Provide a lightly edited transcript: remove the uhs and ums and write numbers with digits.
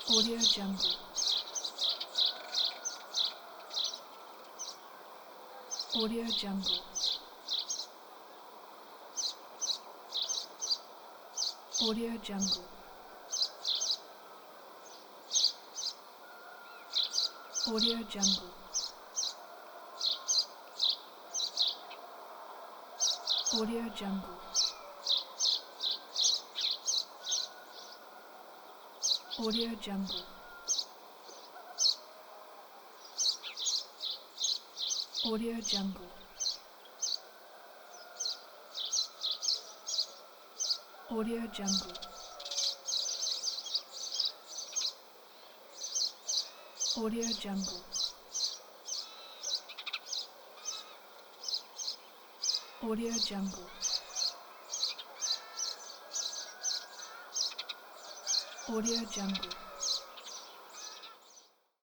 Audio Jungle. Audio Jungle. Audio Jungle. Audio Jungle. Audio Jungle. Audio Jungle. Audio Jungle. Audio Jungle. Audio Jungle. Audio Jungle. Audio Jungle.